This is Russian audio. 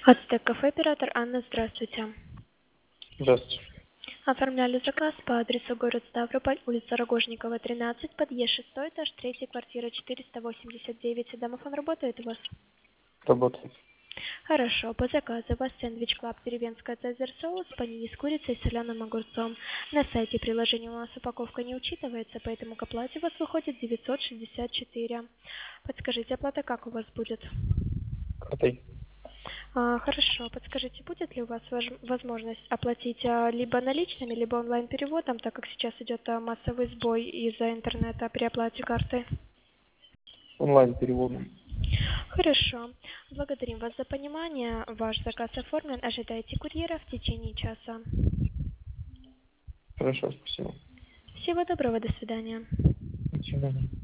Ацтек кафе, оператор Анна, здравствуйте. Здравствуйте. Оформляли заказ по адресу город Ставрополь, улица Рогожникова, 13, подъезд 6, этаж 3, квартира 489. Домофон работает у вас? Работает. Хорошо, по заказу у вас сэндвич Клаб деревенская цезарь соус, панини с курицей и соленым огурцом. На сайте приложения у нас упаковка не учитывается, поэтому к оплате у вас выходит 964. Подскажите, оплата как у вас будет? Картой. Хорошо, подскажите, будет ли у вас возможность оплатить либо наличными, либо онлайн-переводом, так как сейчас идет массовый сбой из-за интернета при оплате картой? Онлайн переводом. Хорошо. Благодарим вас за понимание. Ваш заказ оформлен. Ожидайте курьера в течение часа. Хорошо, спасибо. Всего доброго, до свидания. До свидания.